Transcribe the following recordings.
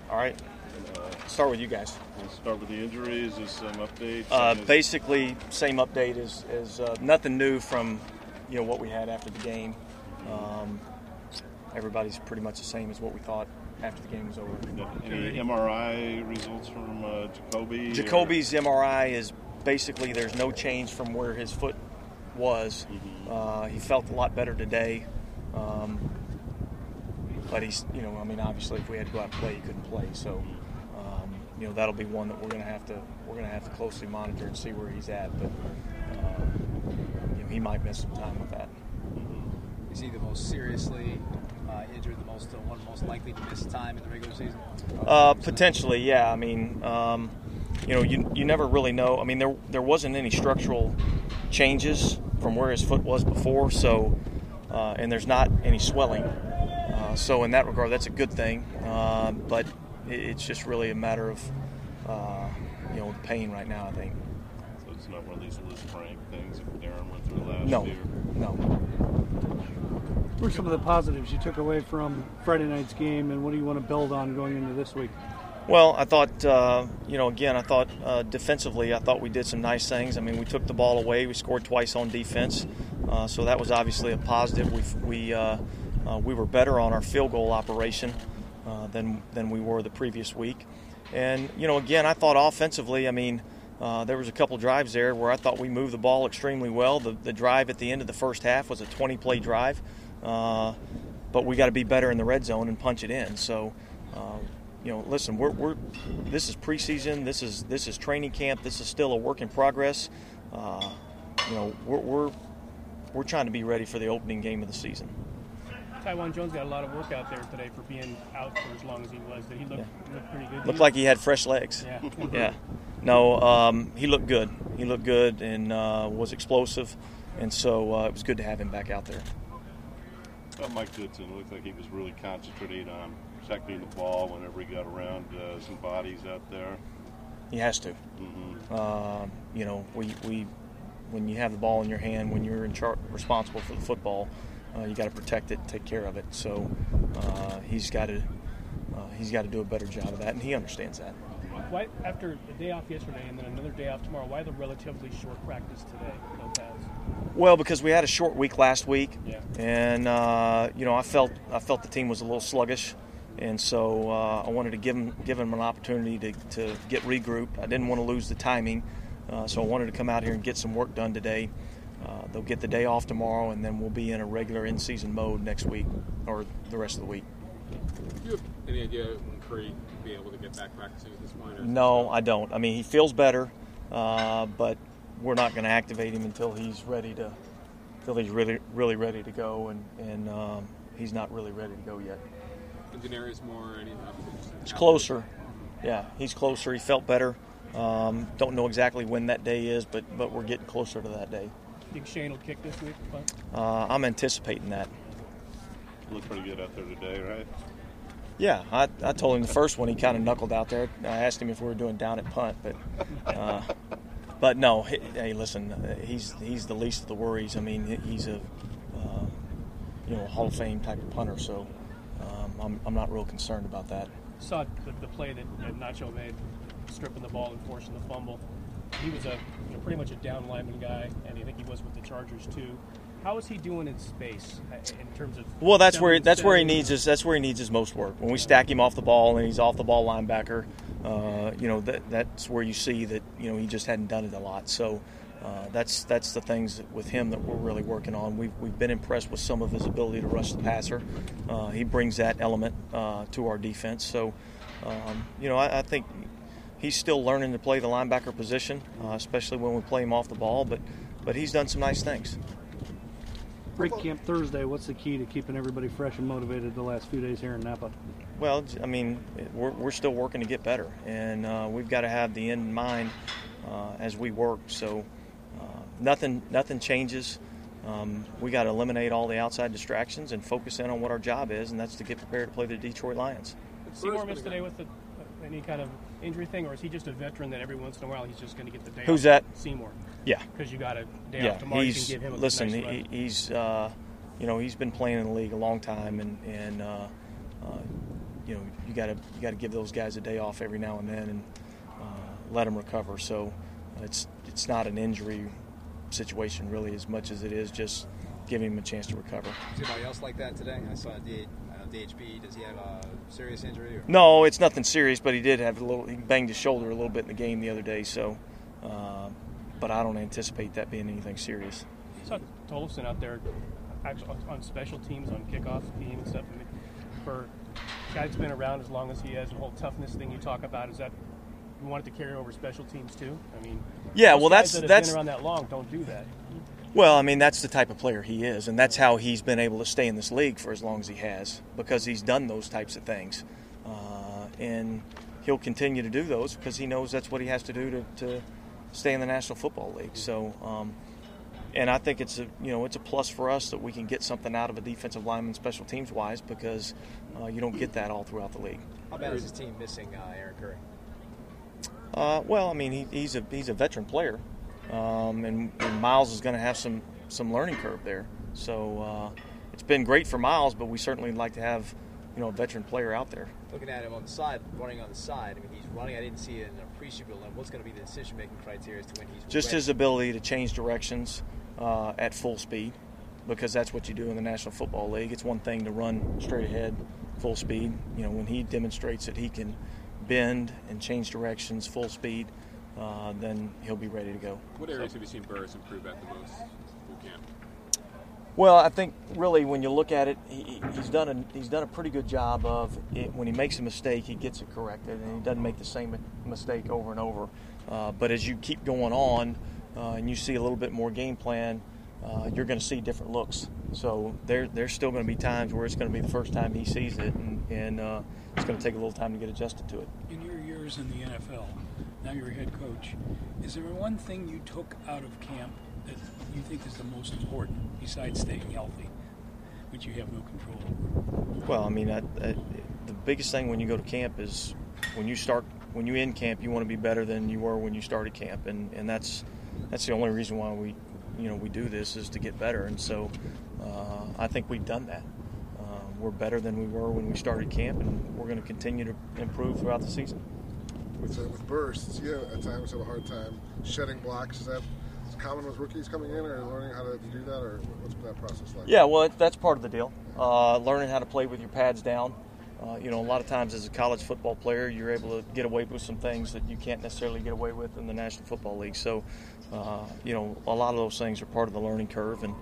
All right. Start with you guys. Let's start with the injuries. Is some updates? Basically, same update as nothing new from what we had after the game. Everybody's pretty much the same as what we thought after the game was over. Any MRI results from Jacoby? Jacoby's MRI is basically there's no change from where his foot was. Mm-hmm. He felt a lot better today. But he's, obviously if we had to go out and play, he couldn't play. So, that'll be one that we're gonna have to closely monitor and see where he's at. But he might miss some time with that. Is he the most seriously injured, one most likely to miss time in the regular season? Potentially, yeah. You never really know. There wasn't any structural changes from where his foot was before, so and there's not any swelling. So in that regard, that's a good thing. But it's just really a matter of the pain right now, I think. So it's not one of these loose crank things that Darren went through last year? No. What are some of the positives you took away from Friday night's game, and what do you want to build on going into this week? Well, I thought, defensively, I thought we did some nice things. We took the ball away. We scored twice on defense. So that was obviously a positive. We were better on our field goal operation than we were the previous week. And, again, I thought offensively, there was a couple drives there where I thought we moved the ball extremely well. The drive at the end of the first half was a 20-play drive. But we got to be better in the red zone and punch it in. So, listen, this is preseason. This is training camp. This is still a work in progress. We're trying to be ready for the opening game of the season. Taiwan Jones got a lot of work out there today for being out for as long as he was. Did he look pretty good? Looked like he had fresh legs. Yeah. Yeah. No, he looked good. He looked good and was explosive, and so it was good to have him back out there. Mike Goodson looked like he was really concentrating on protecting the ball whenever he got around some bodies out there. He has to. Mm-hmm. When you have the ball in your hand, when you're responsible for the football, you got to protect it, take care of it. So he's got to do a better job of that, and he understands that. Why, after a day off yesterday and then another day off tomorrow, why the relatively short practice today? No pads? Well, because we had a short week last week, yeah. And I felt the team was a little sluggish, and so I wanted to give them an opportunity to get regrouped. I didn't want to lose the timing, so I wanted to come out here and get some work done today. They'll get the day off tomorrow, and then we'll be in a regular in-season mode next week or the rest of the week. Do you have any idea when Curry will be able to get back practicing at this point? No, I don't. He feels better, but we're not going to activate him until he's ready to. Until he's really ready to go, and he's not really ready to go yet. And Denarius Moore, it's closer. Yeah, he's closer. He felt better. Don't know exactly when that day is, but we're getting closer to that day. Think Shane will kick this week? I'm anticipating that. Looked pretty good out there today, right? Yeah, I told him the first one he kind of knuckled out there. I asked him if we were doing down at punt, but no. Hey, listen, he's the least of the worries. He's a Hall of Fame type of punter, so I'm not real concerned about that. Saw the play that Nacho made, stripping the ball and forcing the fumble. He was pretty much a down lineman guy, and I think he was with the Chargers too. How is he doing in space in terms of? Well, that's where he needs his most work. When we stack him off the ball and he's off the ball linebacker, that's where you see that he just hadn't done it a lot. So that's the things with him that we're really working on. We've been impressed with some of his ability to rush the passer. He brings that element to our defense. So I think he's still learning to play the linebacker position, especially when we play him off the ball. But he's done some nice things. Break camp Thursday. What's the key to keeping everybody fresh and motivated the last few days here in Napa? Well, we're still working to get better, and we've got to have the end in mind as we work. So nothing changes. We got to eliminate all the outside distractions and focus in on what our job is, and that's to get prepared to play the Detroit Lions. Did Seymour miss today with any kind of injury thing, or is he just a veteran that every once in a while he's just going to get the day off? Who's that? Seymour. Yeah. Because you got a day off tomorrow, you can give him a nice he's he's been playing in the league a long time, and you got to give those guys a day off every now and then and let them recover. So it's not an injury situation really as much as it is just giving him a chance to recover. Is anybody else like that today? I saw DHB. Does he have a serious injury? Or? No, it's nothing serious, but he did have he banged his shoulder a little bit in the game the other day. So, but I don't anticipate that being anything serious. I saw Tollefson out there actually on special teams, on kickoff team and stuff. And for a guy that's been around as long as he has, the whole toughness thing you talk about, is that you want it to carry over special teams too? I mean, yeah, well, guys that's that have been around that long don't do that. Well, I mean, that's the type of player he is, and that's how he's been able to stay in this league for as long as he has, because he's done those types of things. And he'll continue to do those because he knows that's what he has to do to stay in the National Football League. So, and I think it's a plus for us that we can get something out of a defensive lineman special teams wise, because you don't get that all throughout the league. How bad is his team missing Aaron Curry? Well, I mean, he's a veteran player, and Miles is going to have some learning curve there. So it's been great for Miles, but we certainly like to have a veteran player out there. Looking at him on the side, running on the side, I mean, he's running. I didn't see it in an appreciable level. What's going to be the decision-making criteria as to when he's just ready? His ability to change directions at full speed, because that's what you do in the National Football League. It's one thing to run straight ahead, full speed. When he demonstrates that he can bend and change directions full speed, then he'll be ready to go. What areas have you seen Burris improve at the most through camp? Well, I think really when you look at it, he's done a pretty good job of it. When he makes a mistake, he gets it corrected, and he doesn't make the same mistake over and over. But as you keep going on and you see a little bit more game plan, you're going to see different looks. So there's still going to be times where it's going to be the first time he sees it, and it's going to take a little time to get adjusted to it. In your years in the NFL, now you're a head coach, is there one thing you took out of camp that you think is the most important besides staying healthy, which you have no control over? Well, I mean, the biggest thing when you go to camp is when you end camp, you want to be better than you were when you started camp, and that's the only reason why we do this, is to get better. And so I think we've done that. We're better than we were when we started camp, and we're going to continue to improve throughout the season. With bursts, you at times have a hard time shedding blocks. Is that common with rookies coming in, or learning how to do that, or what's that process like? Yeah, well, that's part of the deal. Learning how to play with your pads down. A lot of times as a college football player, you're able to get away with some things that you can't necessarily get away with in the National Football League. So, a lot of those things are part of the learning curve, and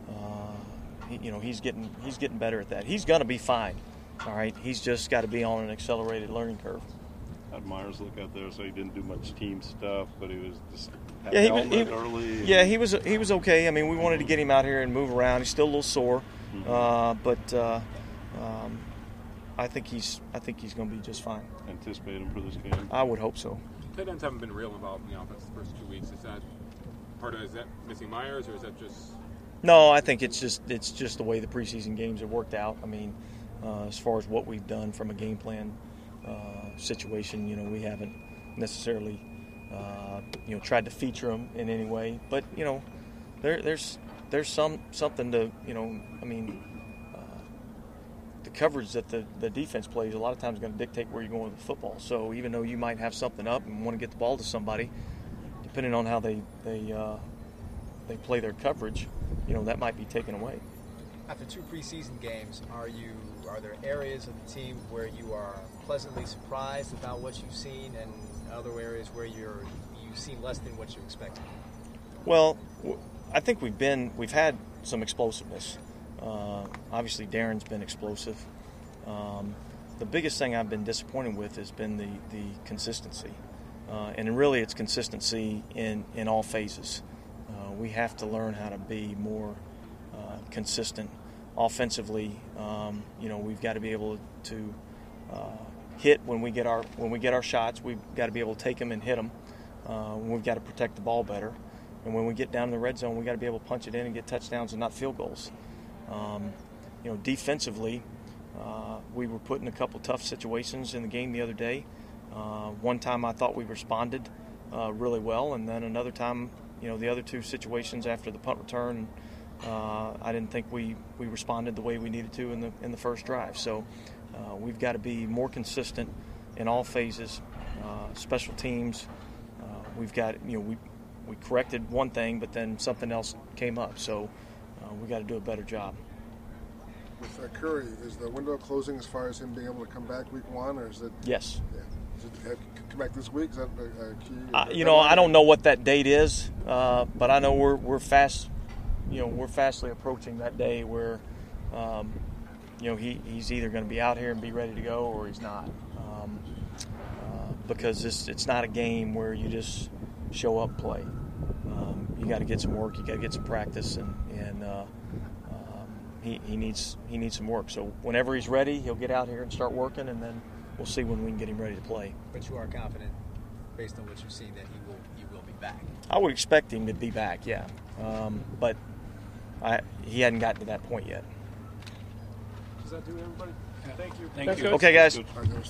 he's getting better at that. He's going to be fine. All right, he's just got to be on an accelerated learning curve. How'd Myers look out there? So he didn't do much team stuff, but he was just early. Yeah, he was okay. I mean, we wanted to get him out here and move around. He's still a little sore, but I think he's going to be just fine. Anticipate him for this game? I would hope so. Tight ends haven't been real involved in the offense the first 2 weeks. Is that missing Myers, or is that just? No, I think it's just the way the preseason games have worked out. I mean, as far as what we've done from a game plan situation, we haven't necessarily tried to feature them in any way. But there's something to the coverage that the defense plays a lot of times is going to dictate where you're going with the football. So even though you might have something up and want to get the ball to somebody, depending on how they play their coverage, that might be taken away. After 2 preseason games, are there areas of the team where you are pleasantly surprised about what you've seen, and other areas where you've seen less than what you expected? Well, I think we've had some explosiveness. Obviously, Darren's been explosive. The biggest thing I've been disappointed with has been the consistency, and really it's consistency in all phases. We have to learn how to be more consistent offensively. We've got to be able to hit when we get our shots. We've got to be able to take them and hit them. We've got to protect the ball better, and when we get down in the red zone, we got to be able to punch it in and get touchdowns and not field goals. Defensively, we were put in a couple tough situations in the game the other day. One time I thought we responded really well, and then another time, the other 2 situations after the punt return, I didn't think we responded the way we needed to in the first drive. So We've got to be more consistent in all phases. Special teams, we've got, we corrected one thing, but then something else came up. So we got to do a better job. With Curry, is the window closing as far as him being able to come back week 1, or is it? Yes. Yeah. Is it come back this week? Is that a key? I don't know what that date is, but I know we're fast. We're fastly approaching that day where, he's either going to be out here and be ready to go, or he's not. Because it's not a game where you just show up, play. You got to get some work. You got to get some practice, and he needs some work. So whenever he's ready, he'll get out here and start working, and then we'll see when we can get him ready to play. But you are confident, based on what you've seen, that he will be back. I would expect him to be back, yeah. But he hadn't gotten to that point yet. Does that do it, everybody? Thank you. Thank you. Okay, guys. All right,